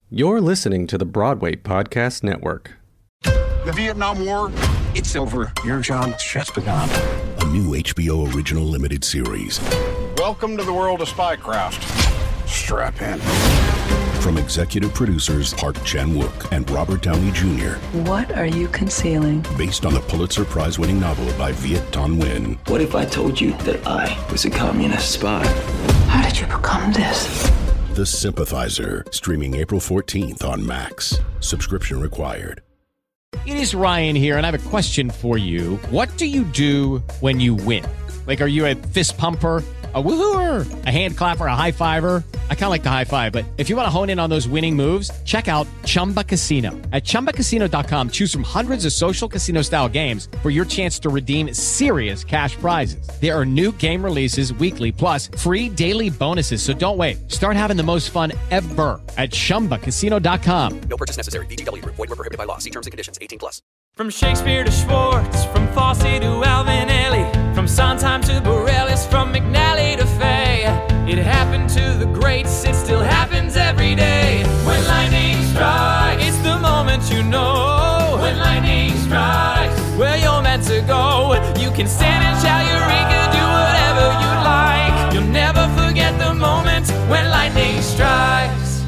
You're listening to the Broadway Podcast Network. The Vietnam War, it's over. Your job's just begun. A new HBO original limited series. Welcome to the world of spycraft. Strap in. From executive producers Park Chan-wook and Robert Downey Jr. What are you concealing? Based on the Pulitzer Prize-winning novel by Viet Thanh Nguyen. What if I told you that I was a communist spy? How did you become this? The Sympathizer, streaming April 14th on Max. Subscription required. It is Ryan here, and I have a question for you. What do you do when you win? Like, are you a fist pumper, a woohooer, a hand clapper, a high fiver? I kind of like the high five, but if you want to hone in on those winning moves, check out Chumba Casino. At ChumbaCasino.com, choose from hundreds of social casino-style games for your chance to redeem serious cash prizes. There are new game releases weekly, plus free daily bonuses, so don't wait. Start having the most fun ever at ChumbaCasino.com. No purchase necessary. VGW. Void where prohibited by law. See terms and conditions. 18+. From Shakespeare to Schwartz, from Fosse to Alvinelli, from Sondheim to Bareilles, from McNally to Fay. It happened to the greats, it still happens every day. When lightning strikes, it's the moment you know. When lightning strikes, where you're meant to go. You can stand and shout Eureka, do whatever you like. You'll never forget the moment when lightning strikes.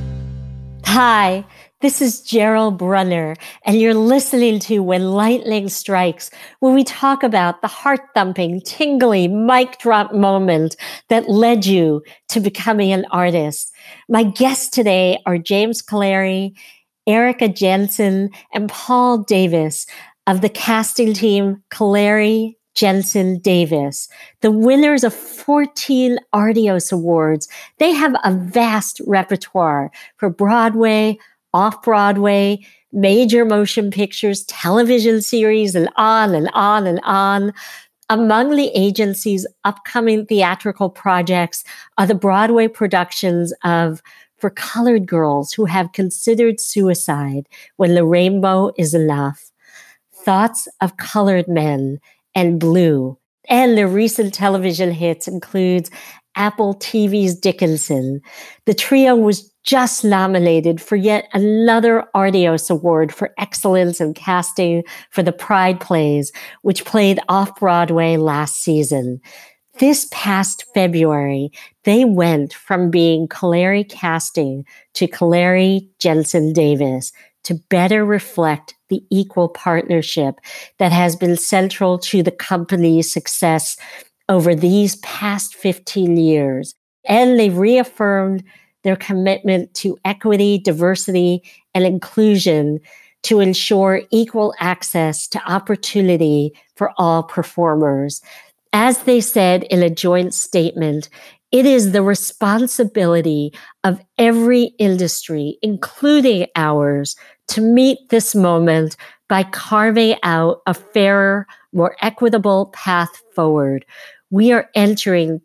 Hi. This is Gerald Brunner, and you're listening to When Lightning Strikes, where we talk about the heart-thumping, tingly, mic drop moment that led you to becoming an artist. My guests today are James Colleary, Erica Jensen, and Paul Davis of the casting team Colleary, Jensen, Davis, the winners of 14 Artios Awards. They have a vast repertoire for Broadway, off-Broadway, major motion pictures, television series, and on and on and on. Among the agency's upcoming theatrical projects are the Broadway productions of For Colored Girls Who Have Considered Suicide, When the Rainbow Is Enough, Thoughts of Colored Men, and Blue. And the recent television hits includes Apple TV's Dickinson. The trio was just nominated for yet another Artios Award for excellence in casting for the Pride Plays, which played off-Broadway last season. This past February, they went from being Colleary Casting to Colleary Jensen Davis to better reflect the equal partnership that has been central to the company's success over these past 15 years. And they reaffirmed their commitment to equity, diversity, and inclusion to ensure equal access to opportunity for all performers. As they said in a joint statement, it is the responsibility of every industry, including ours, to meet this moment by carving out a fairer, more equitable path forward. We are entering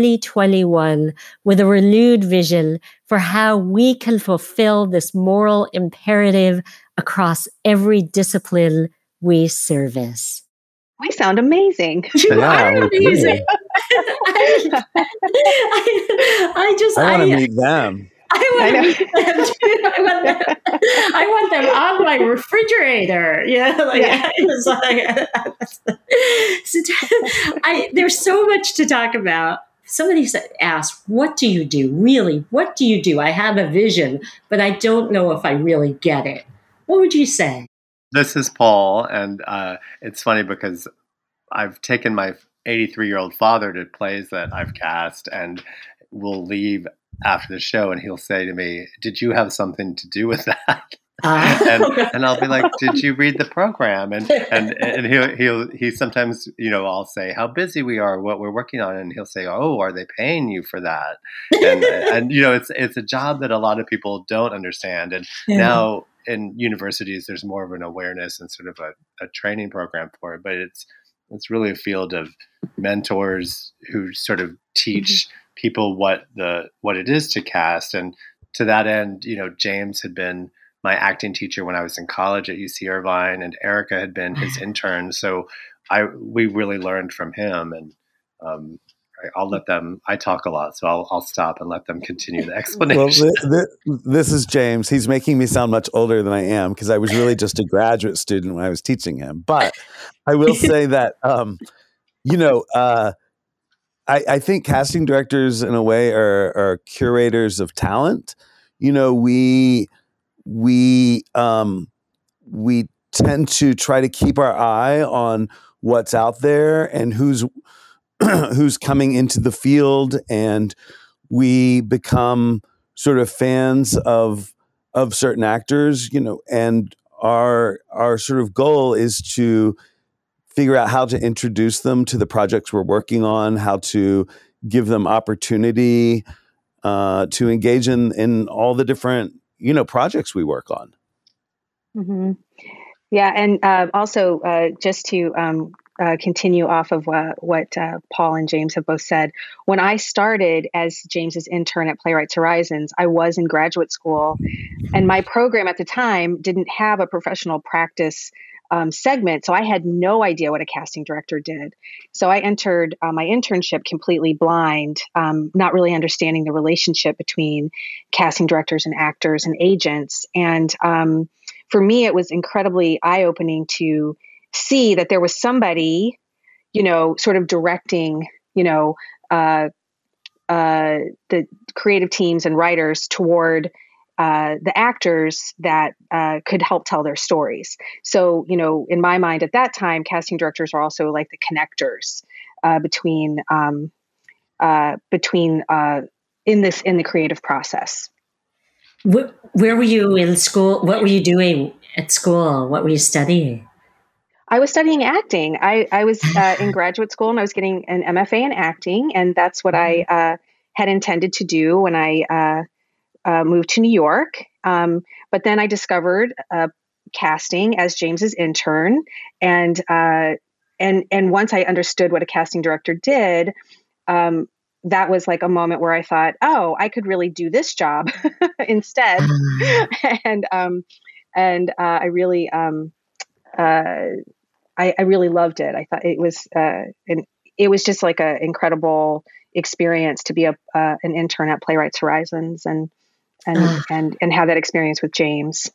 2021 with a renewed vision for how we can fulfill this moral imperative across every discipline we service. We sound amazing. You are amazing. I want to meet them. I want to meet them too. I want them on my refrigerator. There's so much to talk about. Somebody asked, what do you do? Really, what do you do? I have a vision, but I don't know if I really get it. What would you say? This is Paul, and it's funny because I've taken my 83-year-old father to plays that I've cast, and we'll leave after the show, and he'll say to me, "Did you have something to do with that?" And I'll be like, "Did you read the program?" And he sometimes, I'll say how busy we are, what we're working on, and he'll say, "Oh, are they paying you for that?" And it's a job that a lot of people don't understand, and now in universities there's more of an awareness and sort of a training program for it, but it's really a field of mentors who sort of teach people what it is to cast. And to that end, James had been my acting teacher when I was in college at UC Irvine, and Erica had been his intern. So we really learned from him, and I'll let them. I talk a lot, so I'll stop and let them continue the explanation. Well, this is James. He's making me sound much older than I am because I was really just a graduate student when I was teaching him. But I will say that, I think casting directors, in a way, are curators of talent. We tend to try to keep our eye on what's out there and who's coming into the field, and we become sort of fans of certain actors, and our sort of goal is to figure out how to introduce them to the projects we're working on, how to give them opportunity to engage in all the different, projects we work on. Mm-hmm. Yeah. And also just to continue off of what Paul and James have both said. When I started as James's intern at Playwrights Horizons, I was in graduate school, and my program at the time didn't have a professional practice segment. So I had no idea what a casting director did. So I entered my internship completely blind, not really understanding the relationship between casting directors and actors and agents. And for me, it was incredibly eye-opening to see that there was somebody, sort of directing, the creative teams and writers toward the actors that could help tell their stories. So, in my mind at that time, casting directors are also like the connectors between in the creative process. Where were you in school? What were you doing at school? What were you studying? I was studying acting. I was in graduate school, and I was getting an MFA in acting, and that's what I had intended to do when I moved to New York. But then I discovered casting as James's intern, and once I understood what a casting director did, that was like a moment where I thought, oh, I could really do this job instead. And I really I really loved it. I thought it was just like an incredible experience to be an intern at Playwrights Horizons and have that experience with James.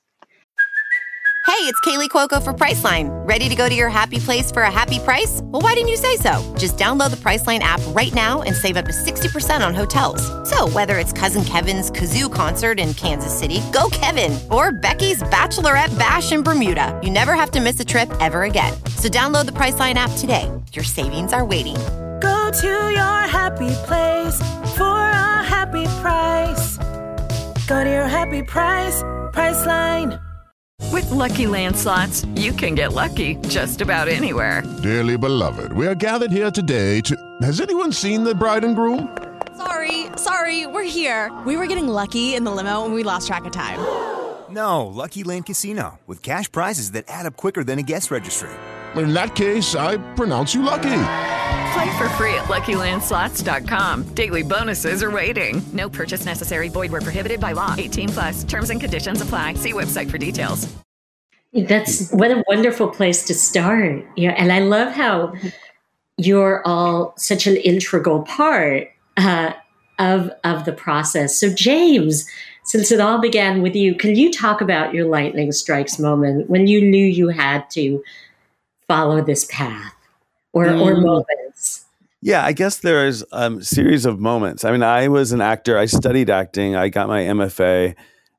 Hey, it's Kaylee Cuoco for Priceline. Ready to go to your happy place for a happy price? Well, why didn't you say so? Just download the Priceline app right now and save up to 60% on hotels. So whether it's Cousin Kevin's Kazoo Concert in Kansas City, go Kevin, or Becky's Bachelorette Bash in Bermuda, you never have to miss a trip ever again. So download the Priceline app today. Your savings are waiting. Go to your happy place for a happy price. Go to your happy price, Priceline. With Lucky Land Slots, you can get lucky just about anywhere. Dearly beloved, we are gathered here today to... Has anyone seen the bride and groom? Sorry, we're here. We were getting lucky in the limo and we lost track of time. No, Lucky Land Casino, with cash prizes that add up quicker than a guest registry. In that case, I pronounce you lucky. Play for free at LuckyLandSlots.com. Daily bonuses are waiting. No purchase necessary. Void where prohibited by law. 18+. Terms and conditions apply. See website for details. That's what a wonderful place to start. Yeah, and I love how you're all such an integral part of the process. So, James, since it all began with you, can you talk about your lightning strikes moment when you knew you had to follow this path? Or moments? Yeah, I guess there's a series of moments. I mean, I was an actor. I studied acting. I got my MFA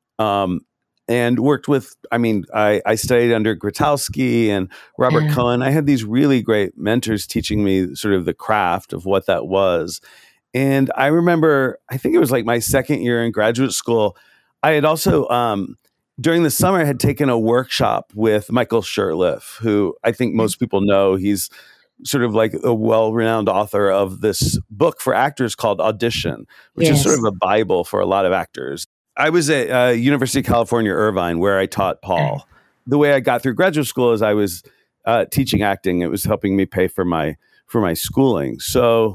and worked with, I studied under Grotowski and Robert Cohen. I had these really great mentors teaching me sort of the craft of what that was. And I remember, I think it was like my second year in graduate school, I had also, during the summer, I had taken a workshop with Michael Shurtleff, who I think most people know. He's sort of like a well-renowned author of this book for actors called Audition, which is sort of a Bible for a lot of actors. I was at University of California, Irvine, where I taught Paul. The way I got through graduate school is I was teaching acting. It was helping me pay for my schooling. So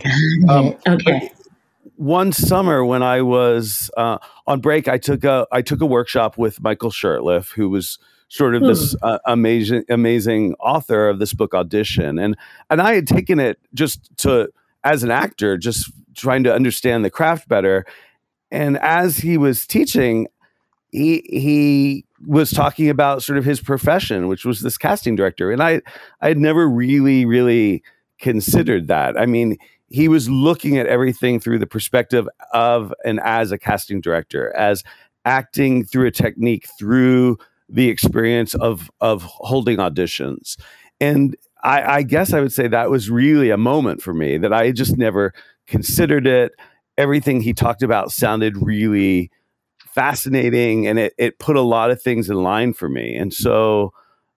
one summer when I was on break, I took a workshop with Michael Shurtleff, who was sort of this amazing author of this book Audition. And I had taken it just to as an actor, just trying to understand the craft better. And as he was teaching, he was talking about sort of his profession, which was this casting director. And I had never really considered that. I mean, he was looking at everything through the perspective of and as a casting director, as acting through a technique, through the experience of holding auditions. And I guess I would say that was really a moment for me, that I just never considered it. Everything he talked about sounded really fascinating, and it put a lot of things in line for me. And so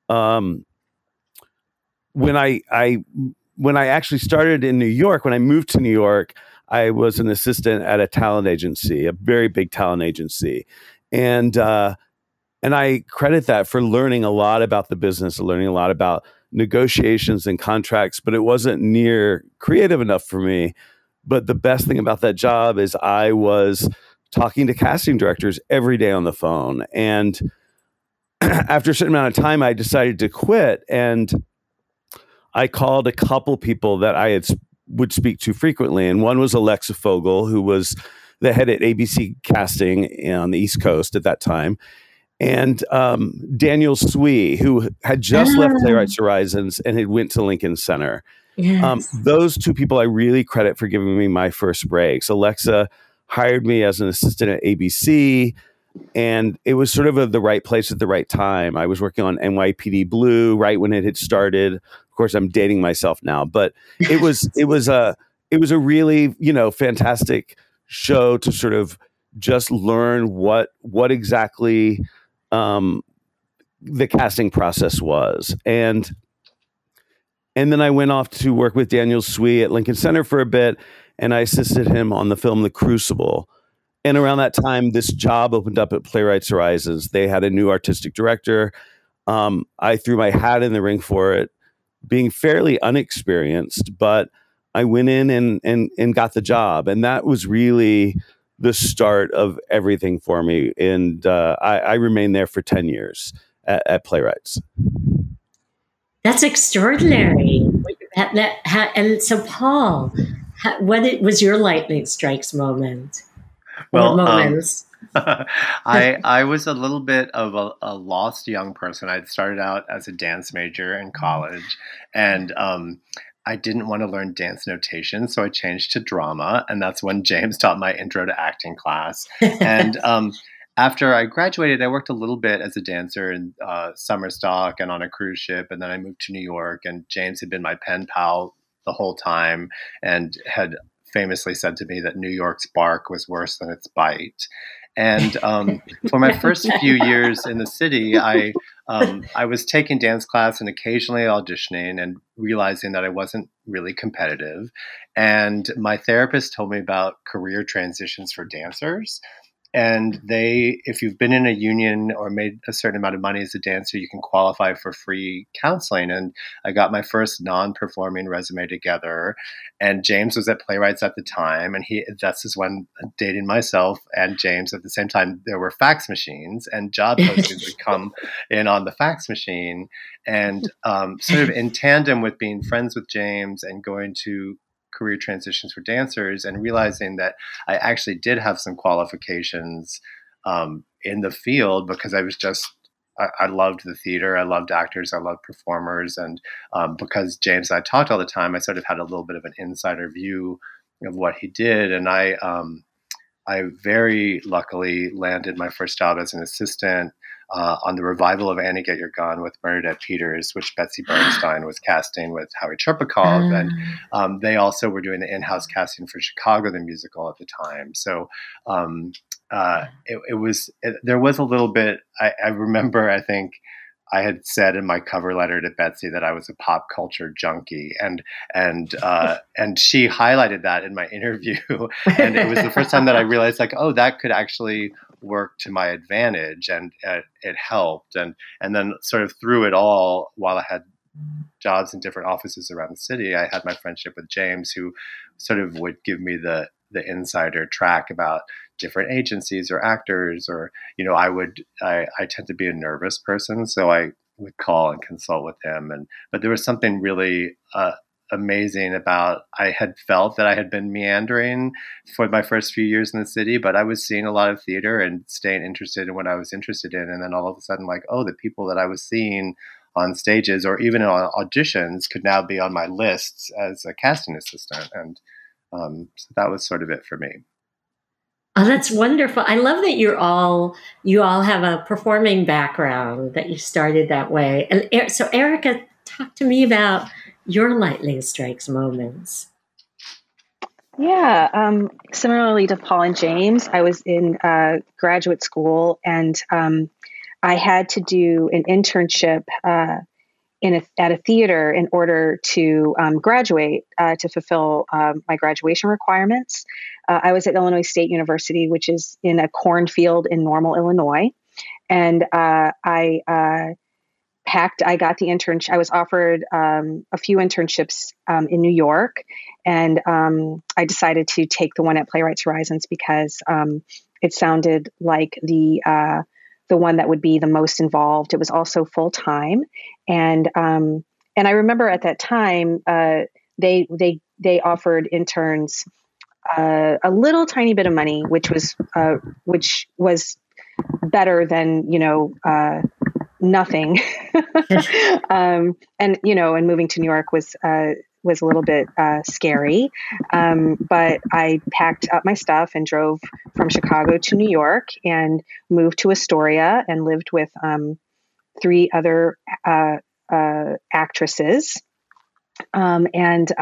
when I actually started in New York, when I moved to New York, I was an assistant at a talent agency, a very big talent agency. And I credit that for learning a lot about the business, learning a lot about negotiations and contracts, but it wasn't near creative enough for me. But the best thing about that job is I was talking to casting directors every day on the phone. And after a certain amount of time, I decided to quit. And I called a couple people that I would speak to frequently. And one was Alexa Fogel, who was the head at ABC Casting on the East Coast at that time. And Daniel Swee, who had just left Playwrights Horizons and had went to Lincoln Center. Yes. Those two people I really credit for giving me my first breaks. Alexa hired me as an assistant at ABC, and it was sort of the right place at the right time. I was working on NYPD Blue right when it had started. Of course, I'm dating myself now, but it was a really, fantastic show to sort of just learn what exactly the casting process was. And then I went off to work with Daniel Swee at Lincoln Center for a bit, and I assisted him on the film The Crucible. And around that time, this job opened up at Playwrights Horizons. They had a new artistic director. I threw my hat in the ring for it, being fairly unexperienced, but I went in and got the job. And that was really the start of everything for me. And I remained there for 10 years at Playwrights. That's extraordinary. And so, Paul, what was your lightning strikes moment? Well, moments? I was a little bit of a lost young person. I'd started out as a dance major in college, and I didn't want to learn dance notation, so I changed to drama, and that's when James taught my intro to acting class. And after I graduated, I worked a little bit as a dancer in summer stock and on a cruise ship, and then I moved to New York, and James had been my pen pal the whole time and had famously said to me that New York's bark was worse than its bite. And for my first few years in the city, I was taking dance class and occasionally auditioning and realizing that I wasn't really competitive. And my therapist told me about career transitions for dancers. And if you've been in a union or made a certain amount of money as a dancer, you can qualify for free counseling. And I got my first non-performing resume together. And James was at Playwrights at the time. And this is when dating myself and James at the same time, there were fax machines and job postings would come in on the fax machine. And sort of in tandem with being friends with James and going to career transitions for dancers and realizing that I actually did have some qualifications in the field because I loved the theater. I loved actors. I loved performers. And because James and I talked all the time, I sort of had a little bit of an insider view of what he did. And I very luckily landed my first job as an assistant on the revival of Annie Get Your Gun with Bernadette Peters, which Betsy Bernstein was casting with Howie Cherpakov. And they also were doing the in-house casting for Chicago, the musical at the time. So there was a little bit, I remember, I think I had said in my cover letter to Betsy that I was a pop culture junkie, and she highlighted that in my interview, and it was the first time that I realized, like, oh, that could actually work to my advantage, and it helped, and then sort of through it all, while I had jobs in different offices around the city, I had my friendship with James, who sort of would give me the insider track about different agencies or actors, or, I tend to be a nervous person. So I would call and consult with him. But there was something really amazing about, I had felt that I had been meandering for my first few years in the city, but I was seeing a lot of theater and staying interested in what I was interested in. And then all of a sudden, like, oh, the people that I was seeing on stages or even on auditions could now be on my lists as a casting assistant. And so that was sort of it for me. Oh, that's wonderful. I love that you all have a performing background, that you started that way. And so, Erica, talk to me about your Lightning Strikes moments. Yeah, similarly to Paul and James, I was in graduate school, and I had to do an internship at a theater in order to graduate, to fulfill my graduation requirements. I was at Illinois State University, which is in a cornfield in Normal, Illinois, and I got the internship. I was offered a few internships in New York, and I decided to take the one at Playwrights Horizons because it sounded like the one that would be the most involved. It was also full time, and I remember at that time they offered interns a little tiny bit of money, which was better than nothing. And moving to New York was a little bit scary. But I packed up my stuff and drove from Chicago to New York and moved to Astoria and lived with 3 other actresses. And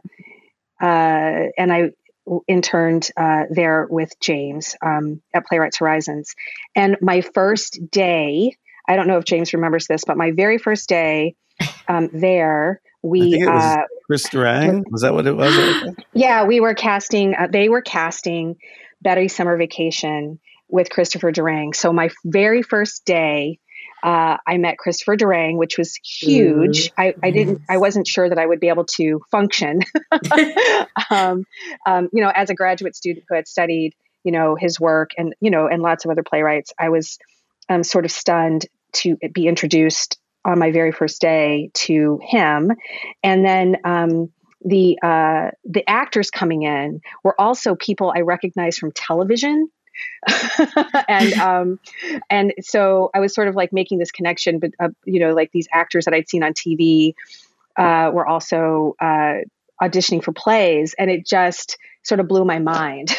I interned there with James at Playwrights Horizons. And my first day, I don't know if James remembers this, but my very first day there, I think it was Chris Durang. Was that what it was? Yeah, we were casting. They were casting Betty Summer Vacation with Christopher Durang. So my very first day, I met Christopher Durang, which was huge. I wasn't sure that I would be able to function, as a graduate student who had studied, his work and lots of other playwrights. I was sort of stunned to be introduced on my very first day to him. And then the actors coming in were also people I recognized from television. And so I was sort of like making this connection, but like these actors that I'd seen on TV were also auditioning for plays, and it just sort of blew my mind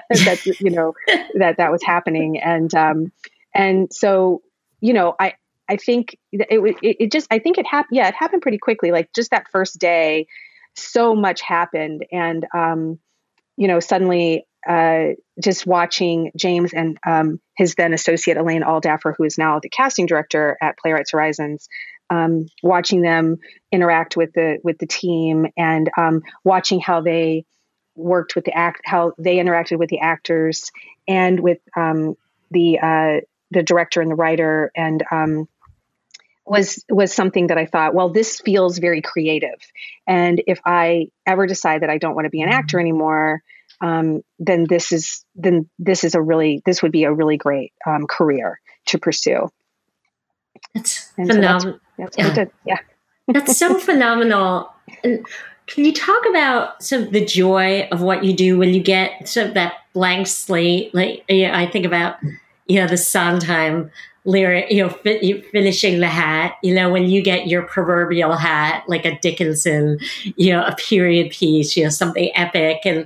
that was happening. And so I think it happened. Yeah, it happened pretty quickly. Like just that first day, so much happened, and suddenly. Just watching James and his then associate Elaine Aldaffer, who is now the casting director at Playwrights Horizons, watching them interact with the team, and watching how they worked with how they interacted with the actors and with the director and the writer, and was something that I thought, well, this feels very creative, and if I ever decide that I don't want to be an actor anymore. Then this would be a really great career to pursue. That's phenomenal. That's what I did. Yeah, that's so phenomenal. And can you talk about sort of the joy of what you do when you get sort of that blank slate? Like, I think about the Sondheim lyric, finishing the hat, when you get your proverbial hat, like a Dickinson, a period piece, something epic, and,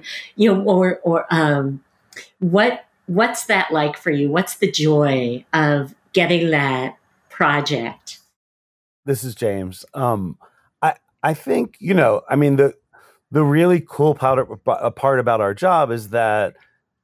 what's that like for you? What's the joy of getting that project? This is James. I think, the really cool part about our job is that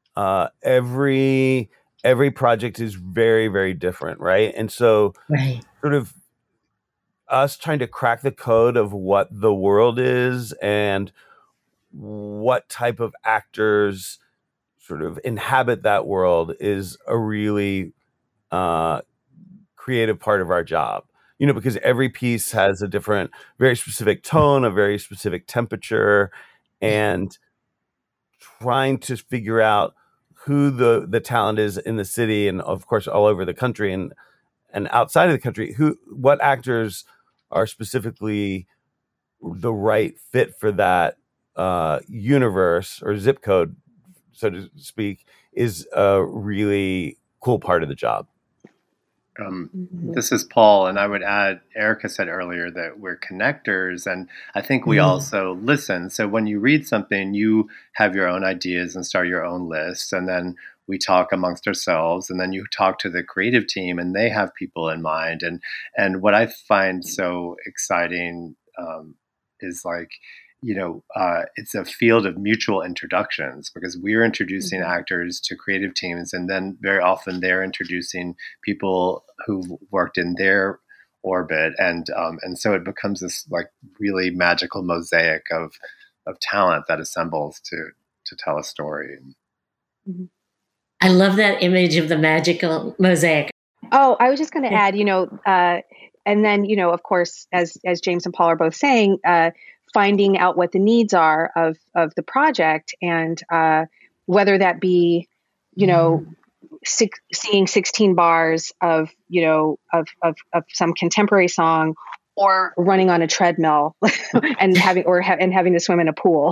every project is very, very different, right? And so sort of us trying to crack the code of what the world is and what type of actors sort of inhabit that world is a really creative part of our job. Because every piece has a different, very specific tone, a very specific temperature, and trying to figure out who the talent is in the city and of course all over the country and outside of the country, what actors are specifically the right fit for that universe or zip code, so to speak, is a really cool part of the job. This is Paul, and I would add, Erica said earlier that we're connectors, and I think we also listen. So when you read something, you have your own ideas and start your own list, and then we talk amongst ourselves, and then you talk to the creative team, and they have people in mind. And what I find so exciting is like, it's a field of mutual introductions, because we're introducing actors to creative teams, and then very often they're introducing people who've worked in their orbit, and so it becomes this like really magical mosaic of talent that assembles to tell a story. I love that image of the magical mosaic. Oh, I was just going to add, and then of course, as James and Paul are both saying, finding out what the needs are of the project, and whether that be, seeing 16 bars of some contemporary song, or running on a treadmill and having to swim in a pool.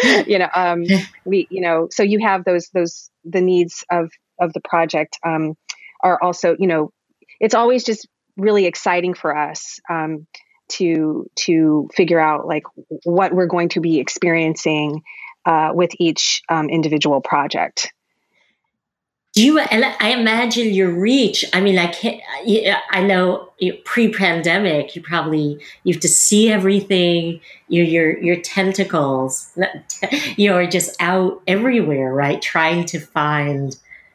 So you have the needs of the project are also, it's always just really exciting for us to figure out like what we're going to be experiencing with each individual project. I imagine your reach. I mean, I know pre-pandemic, you have to see everything. Your tentacles, are just out everywhere, right? Trying to find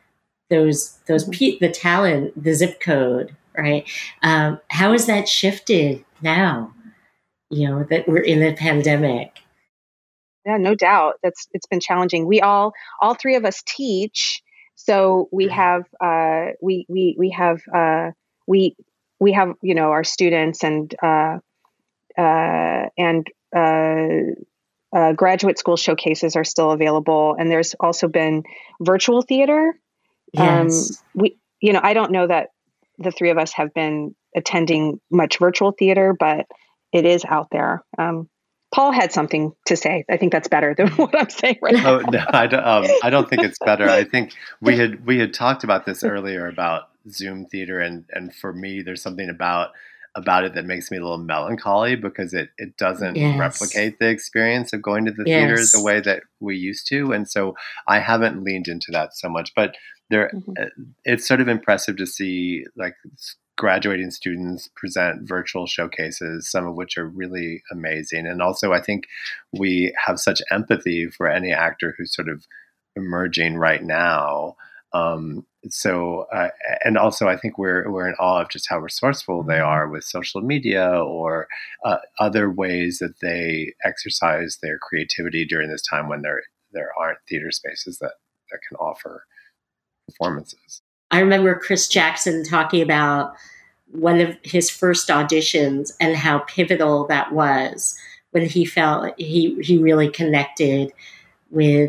the talent, the zip code, right? How has that shifted now? That we're in the pandemic. Yeah, no doubt. It's been challenging. We all three of us teach. So we have we have our students and graduate school showcases are still available, and there's also been virtual theater. Yes. I don't know that the three of us have been attending much virtual theater, but it is out there. Paul had something to say. I think that's better than what I'm saying right now. Oh, no, I don't think it's better. I think we had talked about this earlier about Zoom theater, and for me, there's something about it that makes me a little melancholy, because it doesn't replicate the experience of going to the theater the way that we used to, and so I haven't leaned into that so much. But it's sort of impressive to see like graduating students present virtual showcases, some of which are really amazing. And also I think we have such empathy for any actor who's sort of emerging right now. And also I think we're in awe of just how resourceful they are with social media or other ways that they exercise their creativity during this time when there aren't theater spaces that can offer performances. I remember Chris Jackson talking about one of his first auditions and how pivotal that was, when he felt he really connected with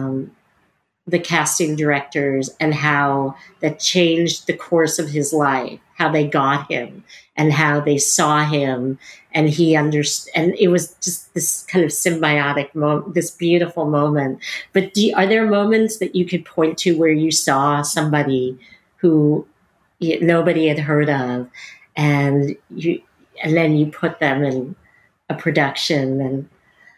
the casting directors, and how that changed the course of his life, how they got him and how they saw him, and he understood. And it was just this kind of symbiotic moment, this beautiful moment. But are there moments that you could point to where you saw somebody who nobody had heard of, and then you put them in a production, and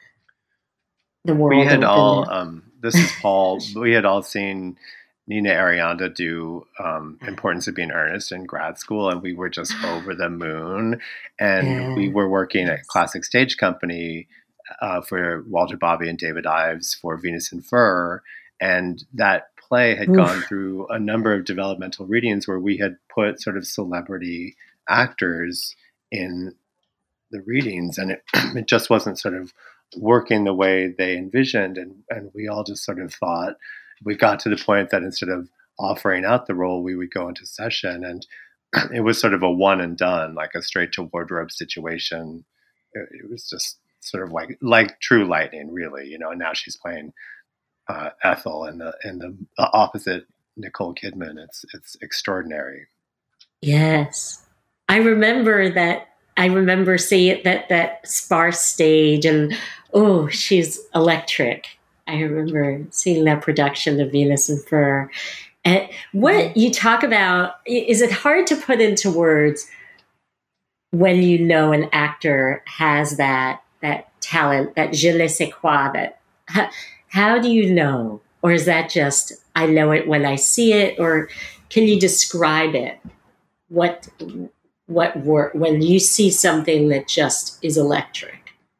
the world? We had this is Paul. We had all seen Nina Arianda do Importance of Being Earnest in grad school, and we were just over the moon. And we were working at Classic Stage Company for Walter Bobby and David Ives for Venus and Fur, and that play had gone through a number of developmental readings where we had put sort of celebrity actors in the readings, and it just wasn't sort of working the way they envisioned, and we all just sort of thought, we got to the point that instead of offering out the role, we would go into session, and it was sort of a one and done, like a straight to wardrobe situation. It was just sort of like True Lightning, really, and now she's playing Ethel and the opposite Nicole Kidman. It's extraordinary. Yes. I remember that I remember seeing that sparse stage, and she's electric. I remember seeing that production of Venus and Fur. And what you talk about, is it hard to put into words when you know an actor has that talent, that je ne sais quoi, that how do you know? Or is that just, I know it when I see it? Or can you describe it? What work, when you see something that just is electric?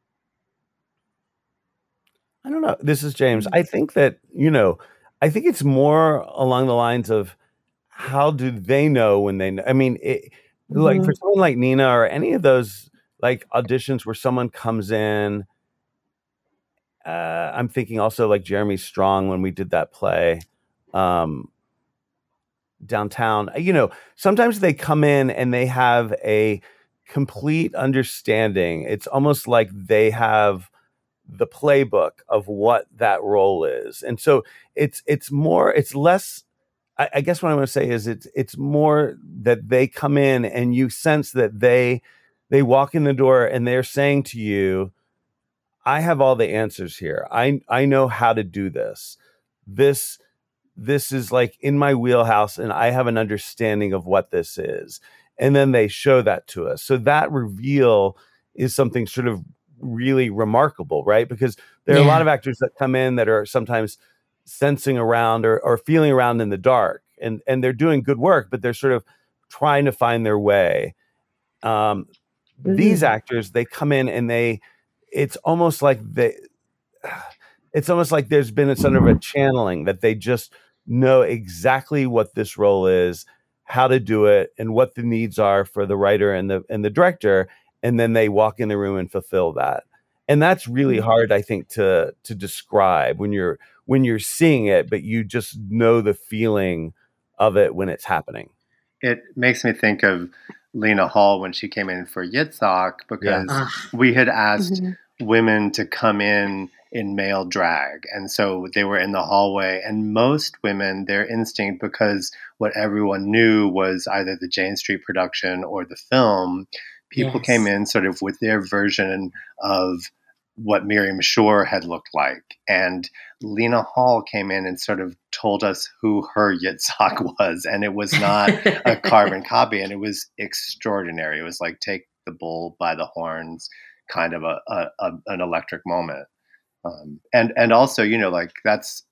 I don't know. This is James. I think that, I think it's more along the lines of how do they know when they know? I mean, like for someone like Nina or any of those like auditions where someone comes in, I'm thinking also like Jeremy Strong when we did that play downtown. Sometimes they come in and they have a complete understanding. It's almost like they have the playbook of what that role is. And so it's less, I guess what I want to say is it's more that they come in and you sense that they walk in the door and they're saying to you, I have all the answers here. I know how to do this. This is like in my wheelhouse and I have an understanding of what this is. And then they show that to us. So that reveal is something sort of really remarkable, right? Because there are a lot of actors that come in that are sometimes sensing around or feeling around in the dark, and they're doing good work, but they're sort of trying to find their way. These actors, they come in and it's almost like there's been a sort of a channeling that they just know exactly what this role is, how to do it, and what the needs are for the writer and the director. And then they walk in the room and fulfill that. And that's really hard, I think, to describe when you're seeing it, but you just know the feeling of it when it's happening. It makes me think of Lena Hall when she came in for Yitzhak, because we had asked women to come in male drag. And so they were in the hallway, and most women, their instinct, because what everyone knew was either the Jane Street production or the film, people came in sort of with their version of what Miriam Shore had looked like. And Lena Hall came in and sort of told us who her Yitzhak was. And it was not a carbon copy. And it was extraordinary. It was like take the bull by the horns, kind of an electric moment. And also, like that's,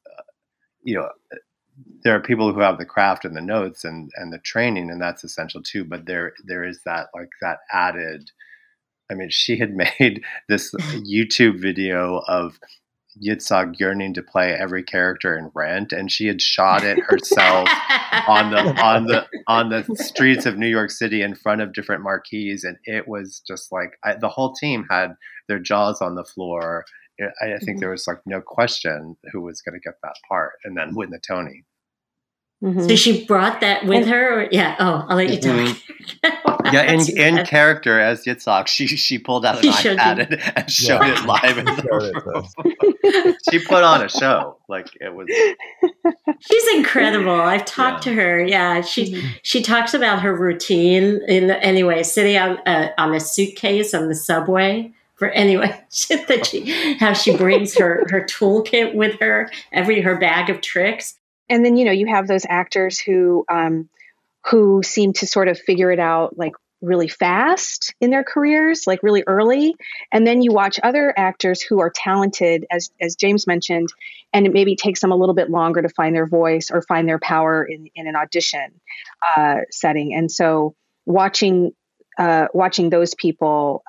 there are people who have the craft and the notes and the training, and that's essential too. But there is that, like that added, I mean, she had made this YouTube video of Yitzhak yearning to play every character in Rent, and she had shot it herself on the streets of New York City in front of different marquees. And it was just like, the whole team had their jaws on the floor. I think there was like no question who was going to get that part and then win the Tony. So she brought that with her? Or, I'll let you talk. In character as Yitzhak, she pulled out an iPad and showed it live in the room. She put on a show. Like it was. She's incredible. I've talked to her. Yeah, she talks about her routine sitting on a suitcase on the subway. How she brings her toolkit with her, her bag of tricks. And then, you have those actors who seem to sort of figure it out like really fast in their careers, like really early. And then you watch other actors who are talented, as James mentioned, and it maybe takes them a little bit longer to find their voice or find their power in an audition setting. And so watching those people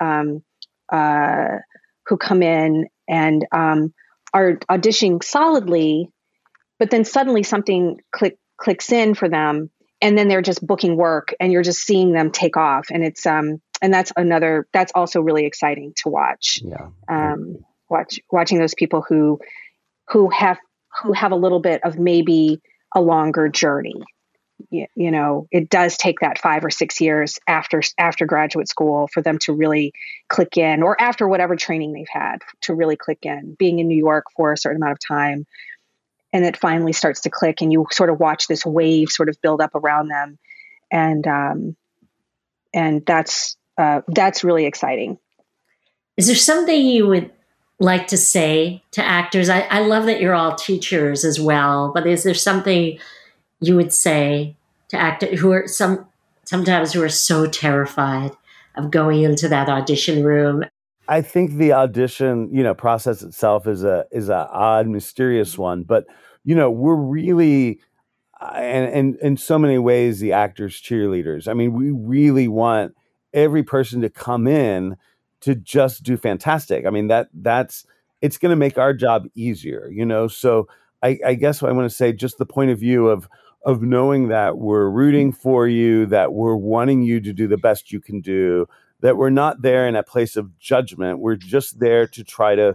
who come in and are auditioning solidly, but then suddenly something clicks in for them, and then they're just booking work, and you're just seeing them take off. And it's and that's also really exciting to watch. Watching those people who have a little bit of maybe a longer journey. It does take that 5 or 6 years after graduate school for them to really click in, or after whatever training they've had to really click in, being in New York for a certain amount of time. And it finally starts to click, and you sort of watch this wave sort of build up around them. And that's that's really exciting. Is there something you would like to say to actors? I love that you're all teachers as well, but is there something you would say to actors who are sometimes who are so terrified of going into that audition room? I think the audition, process itself is a odd, mysterious one, but we're really, and in so many ways, the actors' cheerleaders. I mean, we really want every person to come in to just do fantastic. I mean, it's going to make our job easier, So I guess what I want to say, just the point of view of knowing that we're rooting for you, that we're wanting you to do the best you can do, that we're not there in a place of judgment. We're just there to try to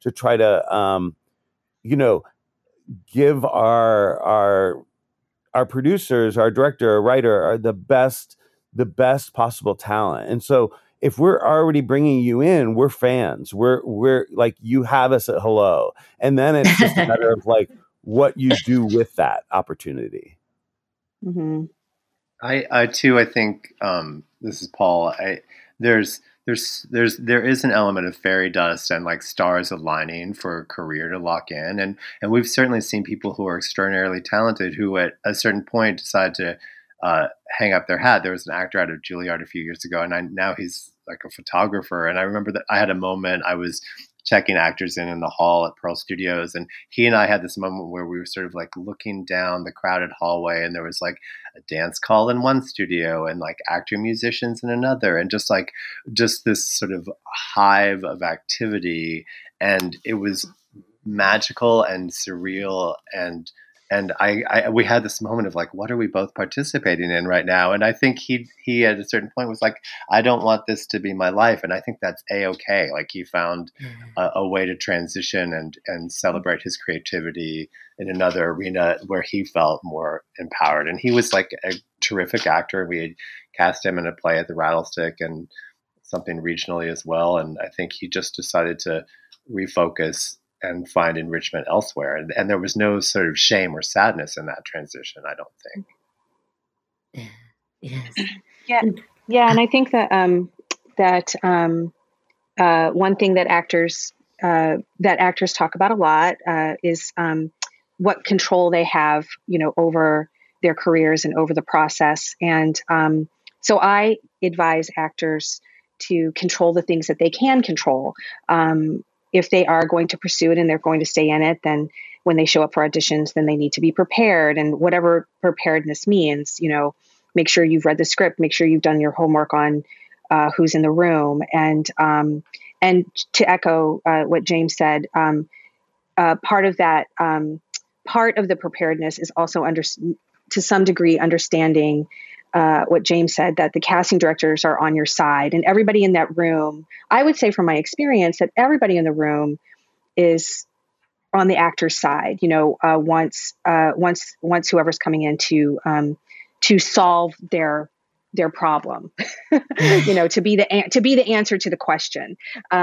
give our producers, our director, our writer, the best possible talent. And so if we're already bringing you in, we're fans. We're like, you have us at hello. And then it's just a matter of like what you do with that opportunity. Mm-hmm. I too, I think, this is Paul. There is an element of fairy dust and like stars aligning for a career to lock in. And we've certainly seen people who are extraordinarily talented who at a certain point decide to hang up their hat. There was an actor out of Juilliard a few years ago, and now he's like a photographer. And I remember that I had a moment, I was checking actors in the hall at Pearl Studios, and he and I had this moment where we were sort of like looking down the crowded hallway, and there was like a dance call in one studio and like actor musicians in another, and just this sort of hive of activity. And it was magical and surreal, and we had this moment of like, what are we both participating in right now? And I think he at a certain point was like, I don't want this to be my life. And I think that's A-okay. Like he found a way to transition and celebrate his creativity in another arena where he felt more empowered. And he was like a terrific actor. We had cast him in a play at the Rattlestick and something regionally as well. And I think he just decided to refocus and find enrichment elsewhere. And there was no sort of shame or sadness in that transition, I don't think. Yes. Yeah. And I think that, one thing that actors talk about a lot, is, what control they have, over their careers and over the process. And, so I advise actors to control the things that they can control. If they are going to pursue it and they're going to stay in it, then when they show up for auditions, then they need to be prepared. And whatever preparedness means, make sure you've read the script, make sure you've done your homework on who's in the room. And to echo what James said, part of that, part of the preparedness is also to some degree understanding what James said, that the casting directors are on your side, and everybody in that room, I would say from my experience that everybody in the room is on the actor's side, once whoever's coming in to solve their problem, to be the answer to the question.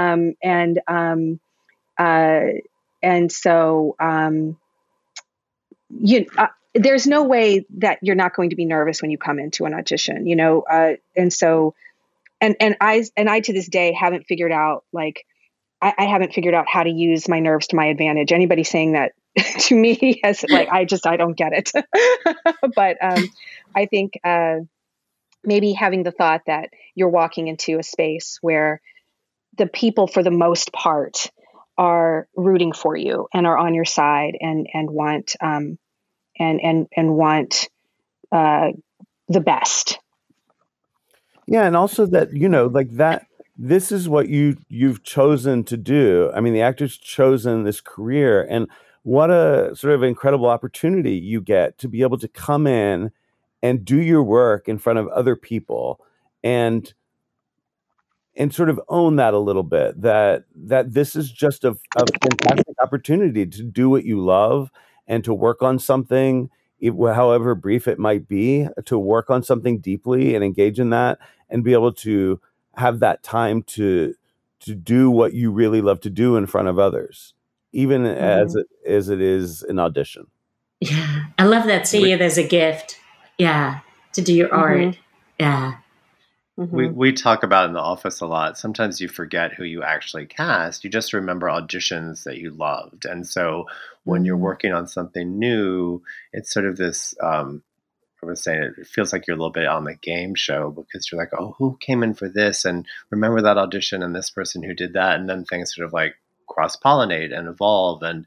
There's no way that you're not going to be nervous when you come into an audition, and I to this day haven't figured out, like, I haven't figured out how to use my nerves to my advantage. Anybody saying that to me has like, I don't get it. But I think maybe having the thought that you're walking into a space where the people, for the most part, are rooting for you and are on your side and want and want the best. Yeah, and also that, like that, this is what you've chosen to do. I mean, the actor's chosen this career, and what a sort of incredible opportunity you get to be able to come in and do your work in front of other people and sort of own that a little bit, that this is just a fantastic opportunity to do what you love and to work on something, however brief it might be, to work on something deeply and engage in that and be able to have that time to do what you really love to do in front of others, even as it is an audition. Yeah. I love that. See it as a gift. Yeah. To do your art. Yeah. we talk about in the office a lot. Sometimes you forget who you actually cast. You just remember auditions that you loved. And so when you're working on something new, it's sort of this, I was saying, it feels like you're a little bit on the game show because you're like, oh, who came in for this? And remember that audition and this person who did that. And then things sort of like cross-pollinate and evolve. And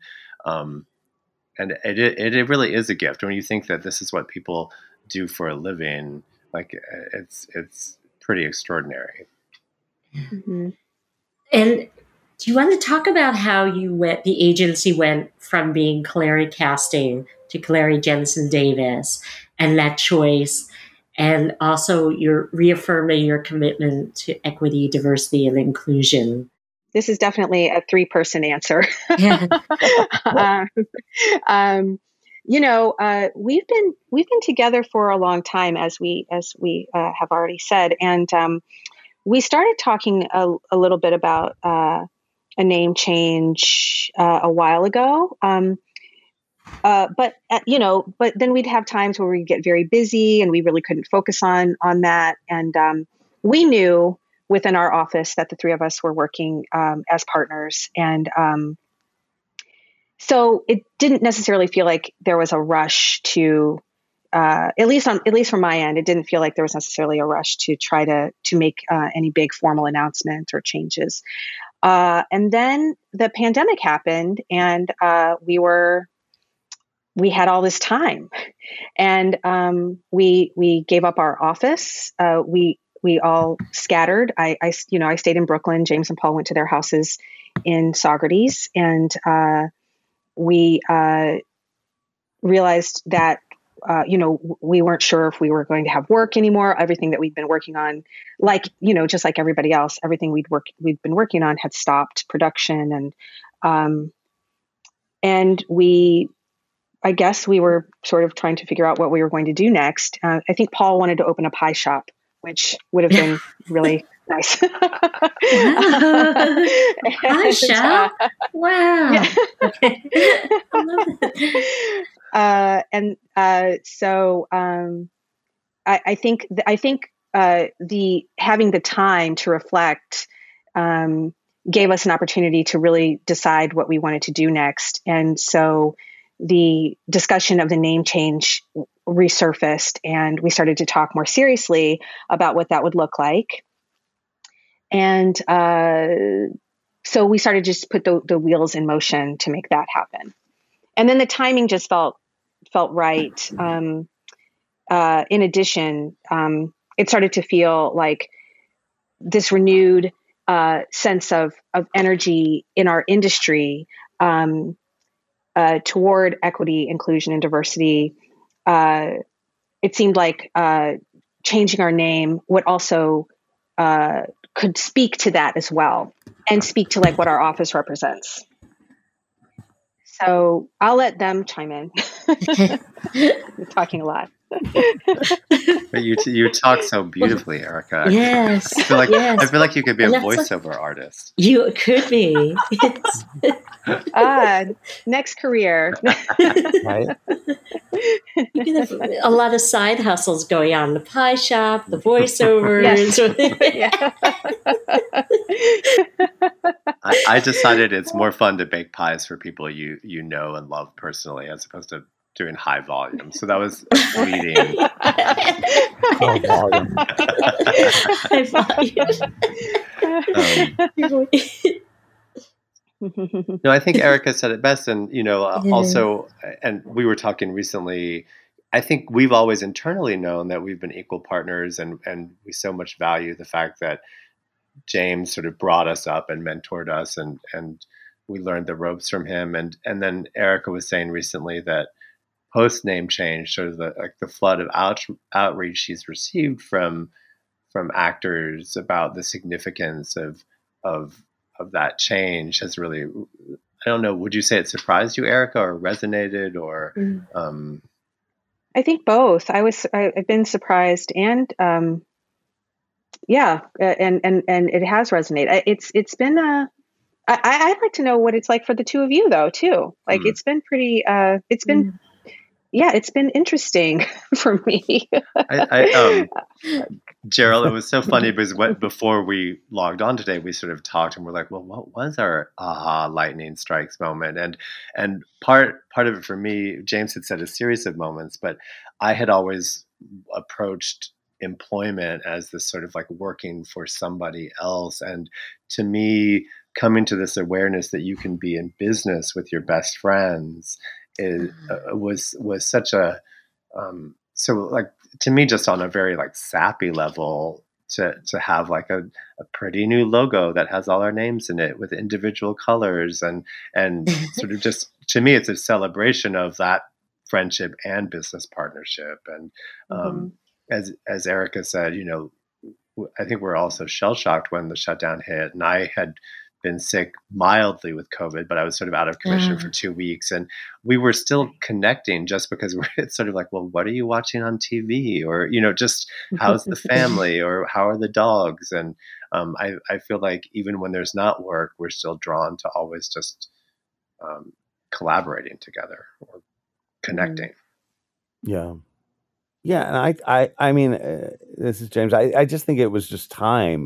it really is a gift. When you think that this is what people do for a living, like it's pretty extraordinary. Mm-hmm. And do you want to talk about how the agency went from being Clary Casting to Clary Jensen Davis and that choice, and also you're reaffirming your commitment to equity, diversity, and inclusion? This is definitely a 3-person answer. Yeah. We've been together for a long time, as we have already said, and we started talking a little bit about a name change a while ago. But then we'd have times where we get very busy and we really couldn't focus on that. And we knew within our office that the 3 of us were working as partners, and so it didn't necessarily feel like there was a rush to, at least from my end, it didn't feel like there was necessarily a rush to try to make any big formal announcement or changes. And then the pandemic happened, and we had all this time, and we gave up our office. We all scattered. I stayed in Brooklyn. James and Paul went to their houses in Saugerties, and we realized that, we weren't sure if we were going to have work anymore. Everything that we'd been working on, just like everybody else, everything we'd been working on had stopped production. And I guess we were sort of trying to figure out what we were going to do next. I think Paul wanted to open a pie shop, which would have been really nice. Pie shop? Wow. Yeah. I love it. So I think the having the time to reflect gave us an opportunity to really decide what we wanted to do next. And so the discussion of the name change resurfaced, and we started to talk more seriously about what that would look like. And so we started to just put the wheels in motion to make that happen. And then the timing just felt right. In addition, it started to feel like this renewed sense of energy in our industry toward equity, inclusion, and diversity. It seemed like changing our name would also could speak to that as well, and speak to like what our office represents. So I'll let them chime in. We're talking a lot. But you talk so beautifully, Erica. Yes. I feel like you could be a voiceover artist. You could be. Next career. Right. You can have a lot of side hustles going on. The pie shop, the voiceovers. I decided it's more fun to bake pies for people you know and love personally, as opposed to doing high volume. So that was leading. High volume. No, I think Erica said it best. And, also, and we were talking recently, I think we've always internally known that we've been equal partners, and we so much value the fact that James sort of brought us up and mentored us, and we learned the ropes from him. And then Erica was saying recently that post name change, sort of the flood of outreach she's received from actors about the significance of that change has really, I don't know, would you say it surprised you, Erica, or resonated, or? I think both. I've been surprised, and and it has resonated. It's been I'd like to know what it's like for the two of you, though, too. Like it's been pretty. It's been it's been interesting for me. Gerald, it was so funny because before we logged on today, we sort of talked and we're like, well, what was our aha lightning strikes moment? And part of it for me, James had said a series of moments, but I had always approached employment as this sort of like working for somebody else. And to me, coming to this awareness that you can be in business with your best friends was such a so like to me, just on a very like sappy level, to have like a pretty new logo that has all our names in it with individual colors and sort of just, to me, it's a celebration of that friendship and business partnership. And as Erica said, I think we're also shell shocked when the shutdown hit, and I had been sick mildly with COVID, but I was sort of out of commission for 2 weeks, and we were still connecting just because it's sort of like, well, what are you watching on TV? Or, just how's the family or how are the dogs? And I feel like even when there's not work, we're still drawn to always just collaborating together or connecting. Yeah. Yeah. And I mean, this is James. I just think it was just time,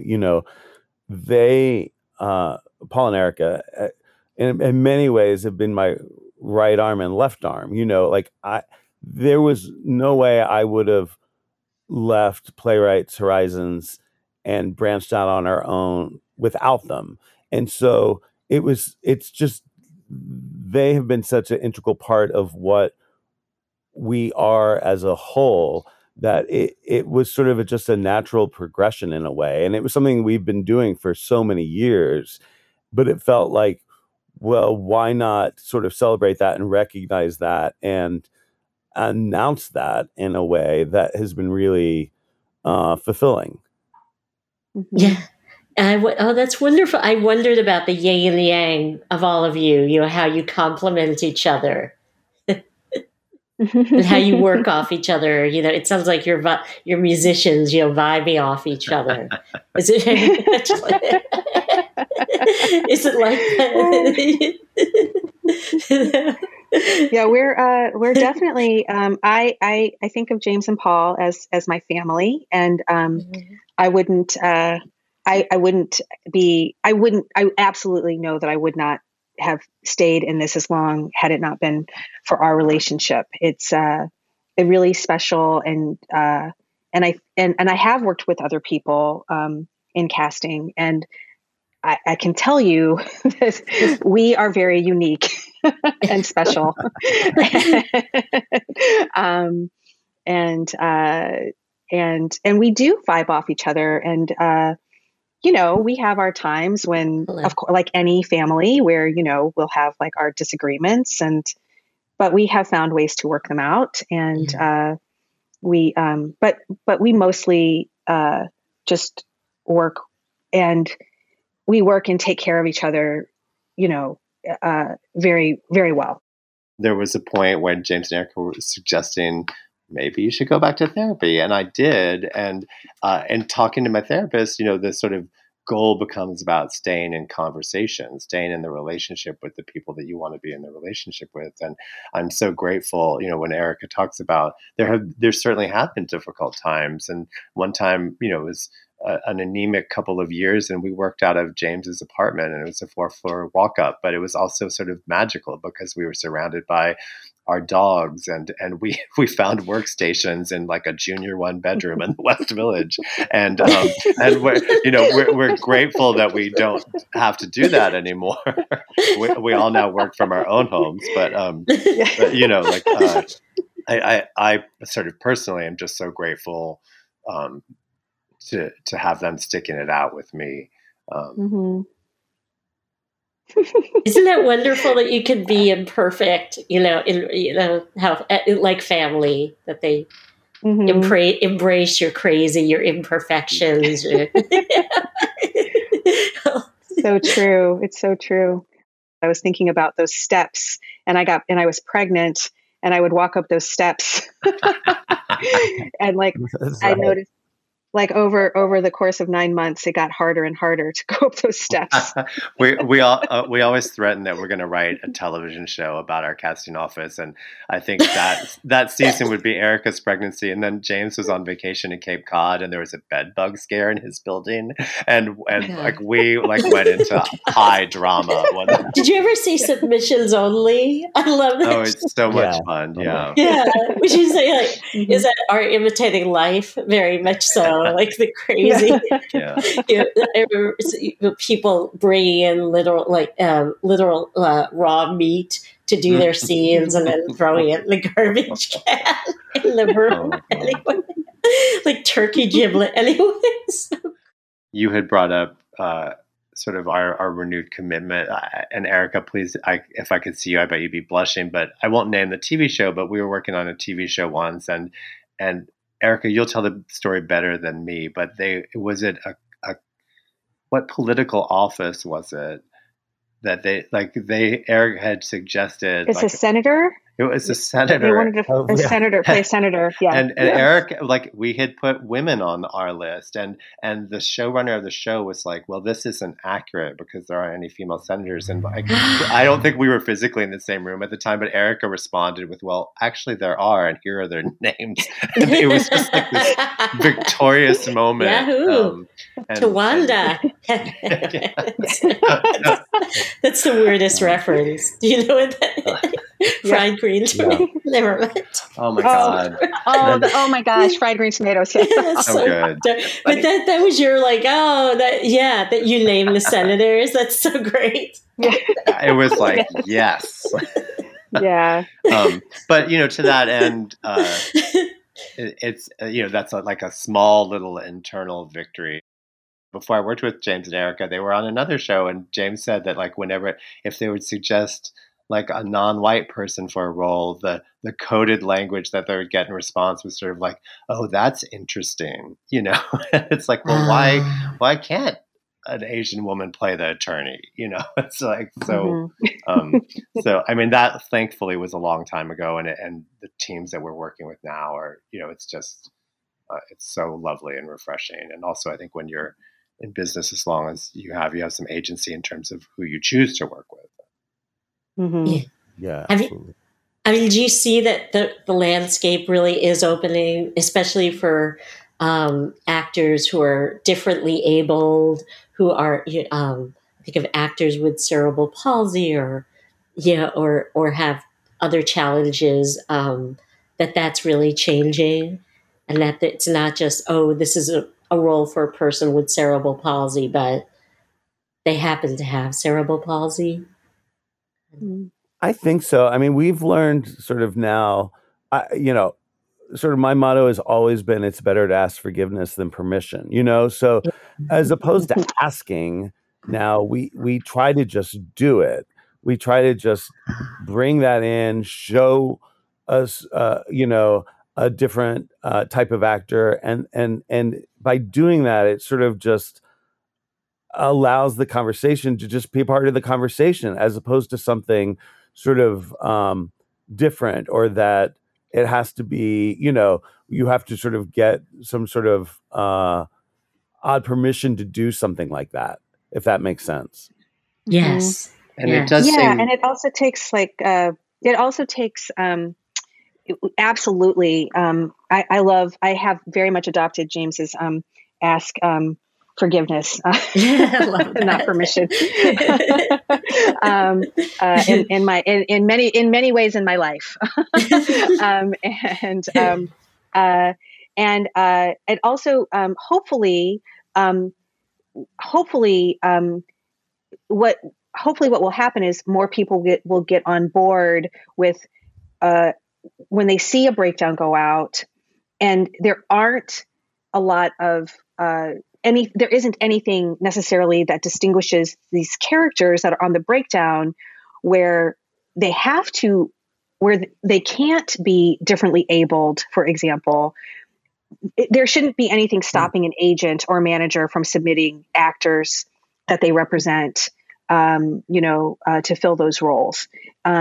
they, Paul and Erica, in many ways have been my right arm and left arm. There was no way I would have left Playwrights Horizons and branched out on our own without them. And so it's just, they have been such an integral part of what we are as a whole, that it was sort of just a natural progression in a way. And it was something we've been doing for so many years, but it felt like, well, why not sort of celebrate that and recognize that and announce that in a way that has been really fulfilling. Yeah. That's wonderful. I wondered about the yin and yang of all of you, how you complement each other. And how you work off each other. It sounds like you're musicians, vibing off each other. Is it? Is it like that? Yeah, we're definitely. I think of James and Paul as my family, and I absolutely know that I would not have stayed in this as long had it not been for our relationship. It's really special, and I have worked with other people in casting, and I can tell you that we are very unique and special. And we do vibe off each other, and we have our times when, of course, like any family, where, we'll have like our disagreements, but we have found ways to work them out. And we mostly just work, and we work and take care of each other, very, very well. There was a point when James and Erica were suggesting, maybe you should go back to therapy. And I did. And talking to my therapist, the sort of goal becomes about staying in conversation, staying in the relationship with the people that you want to be in the relationship with. And I'm so grateful, when Erica talks about, there certainly have been difficult times. And one time, it was an anemic couple of years, and we worked out of James's apartment, and it was a 4-floor walk up, but it was also sort of magical because we were surrounded by our dogs, and we found workstations in like a junior 1-bedroom in the West Village, and we're grateful that we don't have to do that anymore. we all now work from our own homes, but I sort of personally am just so grateful to have them sticking it out with me. Isn't that wonderful that you can be imperfect, how like family, that they embrace your crazy, your imperfections. So true. It's so true. I was thinking about those steps, and I was pregnant, and I would walk up those steps and I noticed, like over the course of 9 months, it got harder and harder to go up those steps. we always threaten that we're going to write a television show about our casting office, and I think that season would be Erica's pregnancy, and then James was on vacation in Cape Cod, and there was a bed bug scare in his building, and like we went into high drama. Did you ever see Submissions Only? I love that. Oh, it's so much fun. Yeah. Yeah. Would you say like is that art imitating life? Very much so. Like the crazy I remember people bringing in literal raw meat to do their scenes and then throwing it in the garbage can in the room. Anyway. Like turkey giblet. Anyways. You had brought up sort of our renewed commitment. And Erica, please, if I could see you, I bet you'd be blushing, but I won't name the TV show, but we were working on a TV show once, and Erica, you'll tell the story better than me, but what political office was it that Eric had suggested? It's a senator. It was a senator. They wanted a senator, play a senator. Yeah. And Eric, we had put women on our list, and the showrunner of the show was like, well, this isn't accurate because there aren't any female senators. And I don't think we were physically in the same room at the time, but Erica responded with, well, actually there are, and here are their names. And it was just like this victorious moment. Yahoo! Tawanda. That's the weirdest reference. Do you know what that is? Fried green tomatoes. Never mind. Oh my god. Oh my gosh, fried green tomatoes. Yeah. So good. But that was your that you named the senators. That's so great. Yeah. It was like yes. Yeah. But to that end, it's that's like a small little internal victory. Before I worked with James and Erica, they were on another show, and James said that if they would suggest like a non-white person for a role, the coded language that they would get in response was sort of like, oh, that's interesting. It's like, well, why can't an Asian woman play the attorney? It's like, so, so, I mean, that thankfully was a long time ago. And the teams that we're working with now are, it's just, it's so lovely and refreshing. And also I think when you're in business, as long as you have some agency in terms of who you choose to work with. Mm-hmm. Yeah. Do you see that the landscape really is opening, especially for actors who are differently abled, who are think of actors with cerebral palsy or have other challenges, that's really changing, and that it's not just, oh, this is a role for a person with cerebral palsy, but they happen to have cerebral palsy. I think so. I mean, we've learned sort of now, sort of my motto has always been, it's better to ask forgiveness than permission, so as opposed to asking, now we try to just do it. We try to just bring that in, show us, a different type of actor. And by doing that, it sort of just allows the conversation to just be part of the conversation, as opposed to something sort of different, or that it has to be, you have to sort of get some sort of odd permission to do something like that, if that makes sense. Yes. And it does seem... and it also takes absolutely. I have very much adopted James's ask forgiveness, not permission. In many ways in my life, and it also hopefully what will happen is more people will get on board with when they see a breakdown go out, and there aren't a lot of there isn't anything necessarily that distinguishes these characters that are on the breakdown where they can't be differently abled, for example. There shouldn't be anything stopping an agent or manager from submitting actors that they represent, to fill those roles.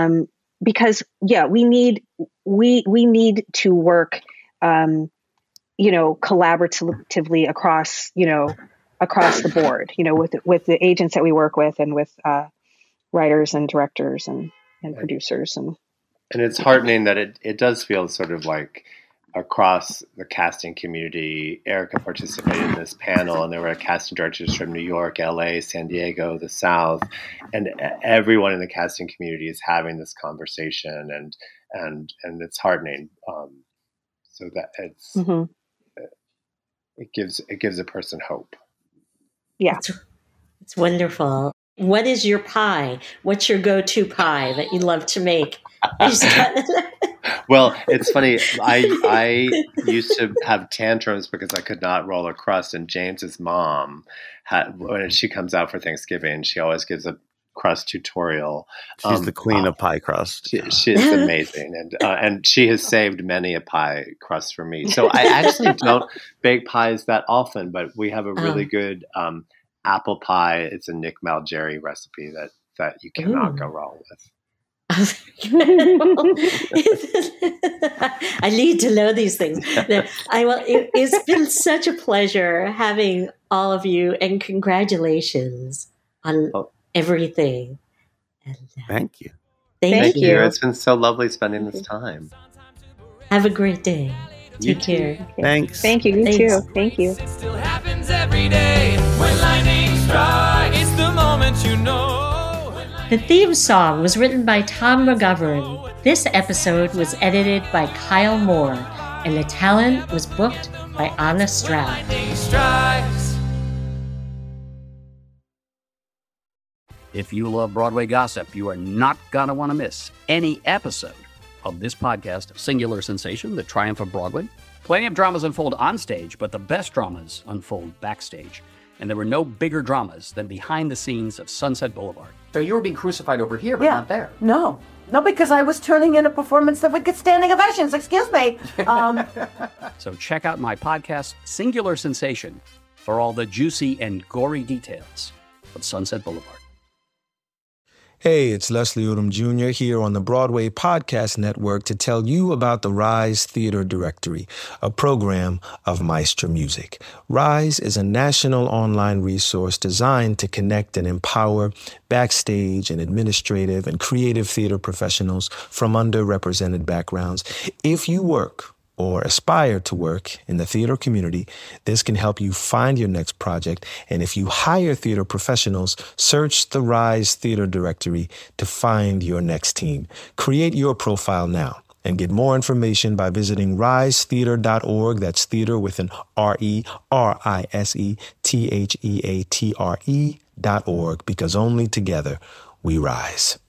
Because we need to work collaboratively across the board, with the agents that we work with and with writers and directors and producers. And it's heartening that it does feel sort of like across the casting community. Erica participated in this panel, and there were casting directors from New York, LA, San Diego, the South, and everyone in the casting community is having this conversation, and it's heartening. So that it gives a person hope. Yeah, it's wonderful. What is your pie? What's your go-to pie that you love to make? Well, it's funny. I used to have tantrums because I could not roll a crust, and James's mom, when she comes out for Thanksgiving, she always gives a crust tutorial. She's the queen of pie crust. She is amazing, and she has saved many a pie crust for me. So I actually don't bake pies that often, but we have a really good apple pie. It's a Nick Malgeri recipe that you cannot go wrong with. I need to know these things. It's been such a pleasure having all of you, and congratulations on everything. And, thank you. Thank you. It's been so lovely spending this time. Have a great day. Take care. Thanks. Thank you. You too. Thank you. It still happens every day. When lightning strikes, it's the moment you know. The theme song was written by Tom McGovern. This episode was edited by Kyle Moore, and the talent was booked by Anna Stroud. If you love Broadway gossip, you are not going to want to miss any episode of this podcast, Singular Sensation, The Triumph of Broadway. Plenty of dramas unfold on stage, but the best dramas unfold backstage. And there were no bigger dramas than behind the scenes of Sunset Boulevard. So you were being crucified over here, but not there. No, because I was turning in a performance that would get standing ovations. Excuse me. So check out my podcast, Singular Sensation, for all the juicy and gory details of Sunset Boulevard. Hey, it's Leslie Odom Jr. here on the Broadway Podcast Network to tell you about the Rise Theater Directory, a program of Maestro Music. Rise is a national online resource designed to connect and empower backstage and administrative and creative theater professionals from underrepresented backgrounds. If you work or aspire to work in the theater community, this can help you find your next project. And if you hire theater professionals, search the Rise Theater Directory to find your next team. Create your profile now and get more information by visiting risetheater.org. That's theater with an RERISETHEATRE.org, because only together we rise.